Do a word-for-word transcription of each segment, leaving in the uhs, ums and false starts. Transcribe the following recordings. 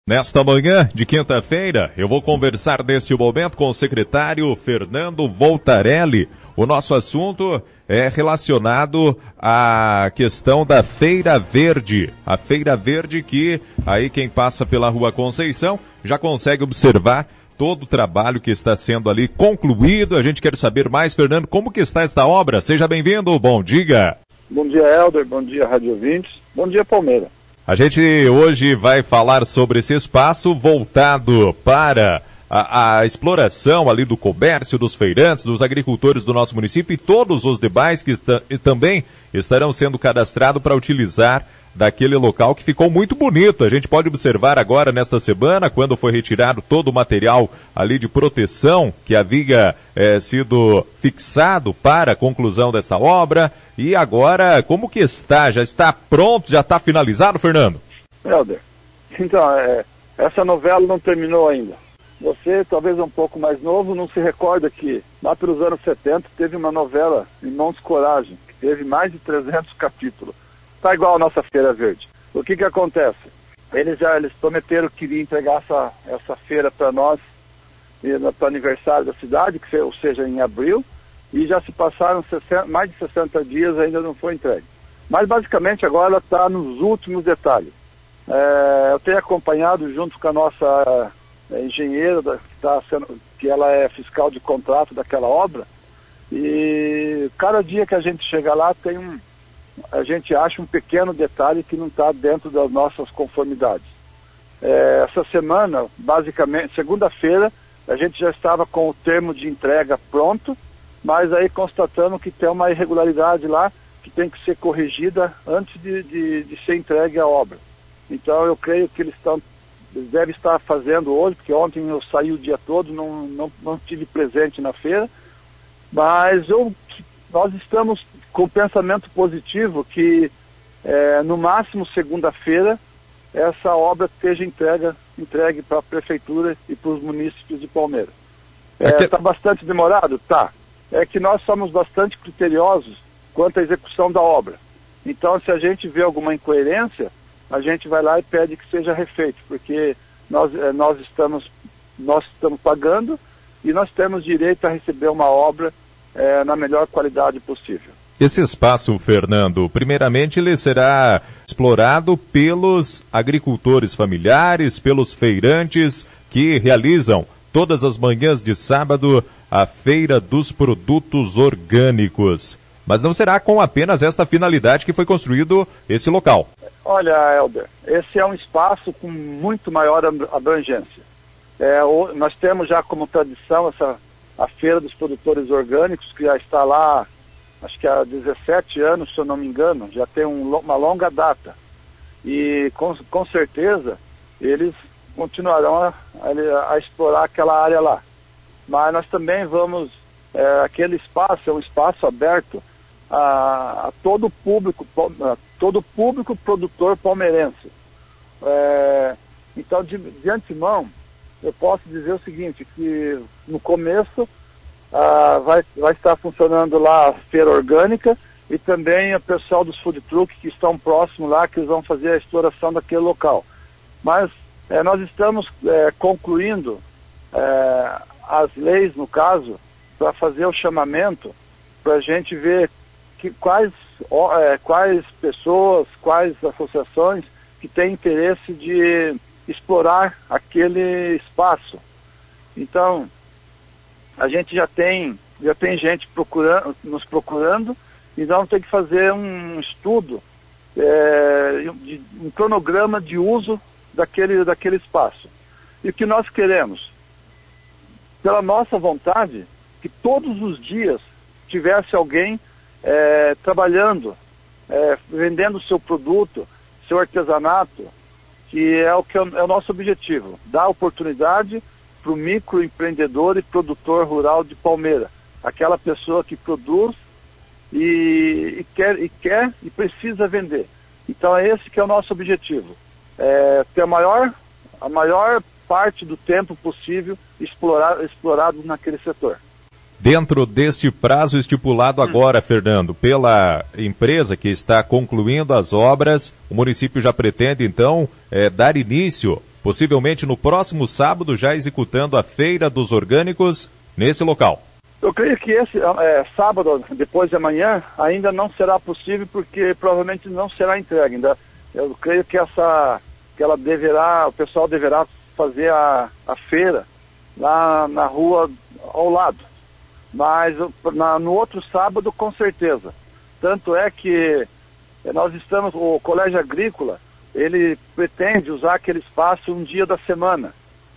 Nesta manhã de quinta-feira, eu vou conversar neste momento com o secretário Fernando Voltarelli. O nosso assunto é relacionado à questão da Feira Verde. A Feira Verde que, aí quem passa pela Rua Conceição, já consegue observar todo o trabalho que está sendo ali concluído. A gente quer saber mais, Fernando, como que está esta obra? Seja bem-vindo, bom dia. Bom dia, Helder, bom dia, Rádio Ouvintes, bom dia, Palmeira. A gente hoje vai falar sobre esse espaço voltado para a, a exploração ali do comércio, dos feirantes, dos agricultores do nosso município e todos os demais que está, e também estarão sendo cadastrados para utilizar daquele local que ficou muito bonito. A gente pode observar agora nesta semana, quando foi retirado todo o material ali de proteção que havia é, sido fixado para a conclusão dessa obra. E agora, como que está? Já está pronto? Já está finalizado, Fernando? Helder, então, é, essa novela não terminou ainda. Você, talvez um pouco mais novo, não se recorda que lá pelos anos setenta teve uma novela, Irmãos Coragem, que teve mais de trezentos capítulos. Está igual a nossa Feira Verde. O que que acontece? Eles já eles prometeram que iriam entregar essa, essa feira para nós, para o aniversário da cidade, que, ou seja, em abril, e já se passaram sessenta, mais de sessenta dias e ainda não foi entregue. Mas basicamente agora ela está nos últimos detalhes. É, eu tenho acompanhado junto com a nossa é, engenheira, da, que, tá sendo, que ela é fiscal de contrato daquela obra, e cada dia que a gente chega lá tem um a gente acha um pequeno detalhe que não está dentro das nossas conformidades. É, essa semana, basicamente, segunda-feira, a gente já estava com o termo de entrega pronto, mas aí constatando que tem uma irregularidade lá que tem que ser corrigida antes de, de, de ser entregue a obra. Então eu creio que eles, estão, eles devem estar fazendo hoje, porque ontem eu saí o dia todo, não, não, não tive presente na feira, mas eu, nós estamos com pensamento positivo que é, no máximo segunda-feira essa obra esteja entrega, entregue para a prefeitura e para os munícipes de Palmeira. Está é, que... bastante demorado? Tá. É que nós somos bastante criteriosos quanto à execução da obra. Então, se a gente vê alguma incoerência, a gente vai lá e pede que seja refeito, porque nós, é, nós, estamos, nós estamos pagando e nós temos direito a receber uma obra é, na melhor qualidade possível. Esse espaço, Fernando, primeiramente ele será explorado pelos agricultores familiares, pelos feirantes que realizam todas as manhãs de sábado a Feira dos Produtos Orgânicos. Mas não será com apenas esta finalidade que foi construído esse local. Olha, Helder, esse é um espaço com muito maior abrangência. É, o, nós temos já como tradição essa, a Feira dos Produtores Orgânicos, que já está lá acho que há dezessete anos, se eu não me engano, já tem um, uma longa data. E com, com certeza eles continuarão a, a, a explorar aquela área lá. Mas nós também vamos, é, aquele espaço é um espaço aberto a, a todo o público, a todo público produtor palmeirense. É, então, de, de antemão, eu posso dizer o seguinte, que no começo Ah, vai, vai estar funcionando lá a feira orgânica e também o pessoal dos food truck que estão próximos lá, que vão fazer a exploração daquele local. Mas é, nós estamos é, concluindo é, as leis, no caso, para fazer o chamamento, para a gente ver que, quais, ó, é, quais pessoas, quais associações que têm interesse de explorar aquele espaço. Então, a gente já tem, já tem gente procurando, nos procurando, e nós temos que fazer um estudo, é, de, um cronograma de uso daquele, daquele espaço. E o que nós queremos? Pela nossa vontade, que todos os dias tivesse alguém é, trabalhando, é, vendendo seu produto, seu artesanato, que é o que é, é o nosso objetivo, dar oportunidade para o microempreendedor e produtor rural de Palmeira, aquela pessoa que produz e, e, quer, e quer e precisa vender. Então é esse que é o nosso objetivo, é ter a maior, a maior parte do tempo possível explorar, explorado naquele setor. Dentro deste prazo estipulado agora, hum. Fernando, pela empresa que está concluindo as obras, o município já pretende, então, é, dar início possivelmente no próximo sábado, já executando a Feira dos Orgânicos nesse local. Eu creio que esse é, sábado, depois de amanhã, ainda não será possível, porque provavelmente não será entregue. Ainda, eu creio que essa, que ela deverá, o pessoal deverá fazer a, a feira lá na rua ao lado. Mas na, no outro sábado, com certeza. Tanto é que nós estamos, o Colégio Agrícola, ele pretende usar aquele espaço um dia da semana.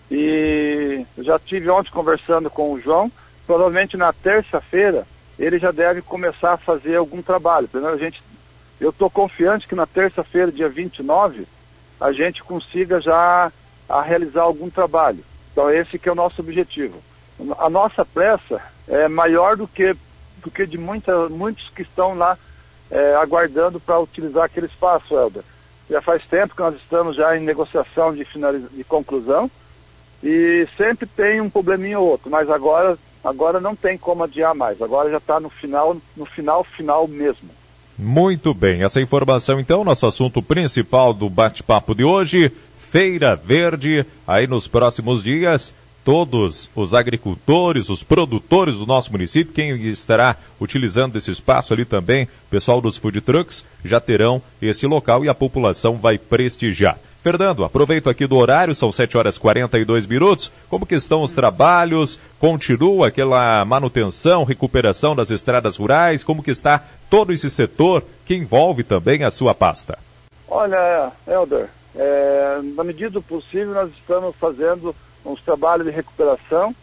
E eu já estive ontem conversando com o João. Provavelmente na terça-feira ele já deve começar a fazer algum trabalho. Primeiro, a gente, eu estou confiante que na terça-feira, dia vinte e nove, a gente consiga já a realizar algum trabalho. Então esse que é o nosso objetivo. A nossa pressa é maior do que, do que de muita, muitos que estão lá é, aguardando para utilizar aquele espaço, Helder. Já faz tempo que nós estamos já em negociação de, finaliz... de conclusão e sempre tem um probleminha ou outro, mas agora... Agora não tem como adiar mais, agora já está no final, no final, final mesmo. Muito bem, essa informação então, nosso assunto principal do bate-papo de hoje, Feira Verde, aí nos próximos dias, todos os agricultores, os produtores do nosso município, quem estará utilizando esse espaço ali também, pessoal dos food trucks, já terão esse local e a população vai prestigiar. Fernando, aproveito aqui do horário, são sete horas e quarenta e dois minutos. Como que estão os trabalhos? Continua aquela manutenção, recuperação das estradas rurais? Como que está todo esse setor que envolve também a sua pasta? Olha, Helder, é, na medida do possível nós estamos fazendo uns trabalhos de recuperação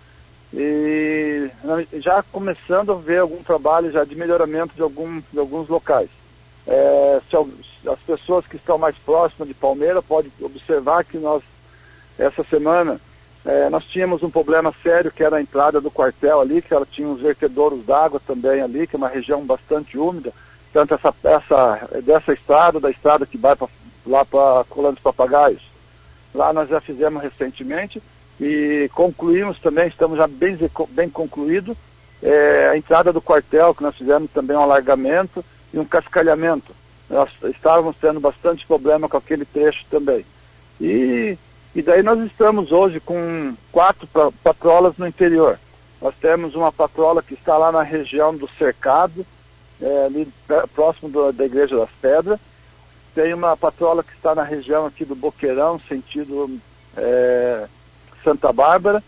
e já começando a ver algum trabalho já de melhoramento de, algum, de alguns locais. É, se as pessoas que estão mais próximas de Palmeira podem observar que nós, essa semana, é, nós tínhamos um problema sério, que era a entrada do quartel ali, que ela tinha uns vertedouros d'água também ali, que é uma região bastante úmida, tanto essa, essa, dessa estrada, da estrada que vai pra, lá para Colônia dos Papagaios. Lá nós já fizemos recentemente e concluímos também, estamos já bem, bem concluído, é, a entrada do quartel, que nós fizemos também um alargamento e um cascalhamento. Nós estávamos tendo bastante problema com aquele trecho também. E, e daí nós estamos hoje com quatro patrolas no interior. Nós temos uma patrola que está lá na região do Cercado, é, ali próximo do, da Igreja das Pedras. Tem uma patrola que está na região aqui do Boqueirão, sentido é, Santa Bárbara.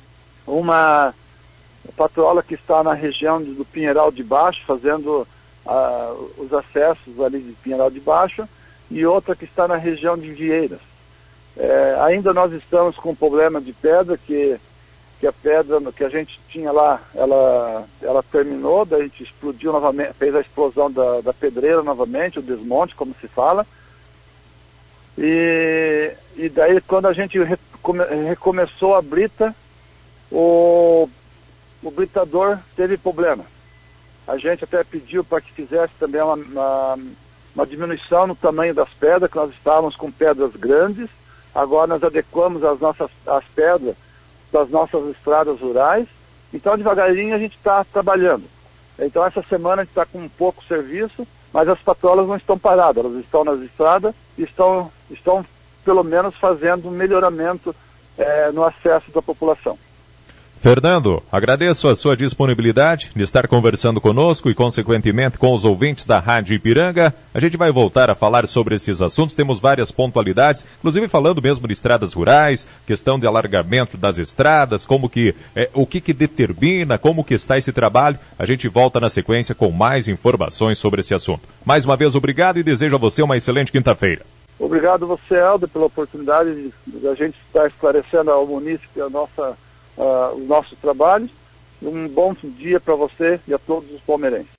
Uma patrola que está na região do Pinheiral de Baixo, fazendo Uh, os acessos ali de Pinheiral de Baixo, e outra que está na região de Vieiras. É, ainda nós estamos com um problema de pedra, que, que a pedra que a gente tinha lá, ela, ela terminou, daí a gente explodiu novamente, fez a explosão da, da pedreira novamente, o desmonte, como se fala. E, e daí quando a gente recome, recomeçou a brita, o, o britador teve problema. A gente até pediu para que fizesse também uma, uma, uma diminuição no tamanho das pedras, que nós estávamos com pedras grandes. Agora nós adequamos as nossas as pedras das nossas estradas rurais. Então devagarinho a gente está trabalhando. Então essa semana a gente está com um pouco serviço, mas as patrolas não estão paradas, elas estão nas estradas e estão, estão pelo menos fazendo um melhoramento é, no acesso da população. Fernando, agradeço a sua disponibilidade de estar conversando conosco e, consequentemente, com os ouvintes da Rádio Ipiranga. A gente vai voltar a falar sobre esses assuntos, temos várias pontualidades, inclusive falando mesmo de estradas rurais, questão de alargamento das estradas, como que, é, o que que determina, como que está esse trabalho. A gente volta na sequência com mais informações sobre esse assunto. Mais uma vez, obrigado e desejo a você uma excelente quinta-feira. Obrigado a você, Helder, pela oportunidade de, de a gente estar esclarecendo ao munícipe a nossa... Uh, os nossos trabalhos. Um bom dia para você e a todos os palmeirenses.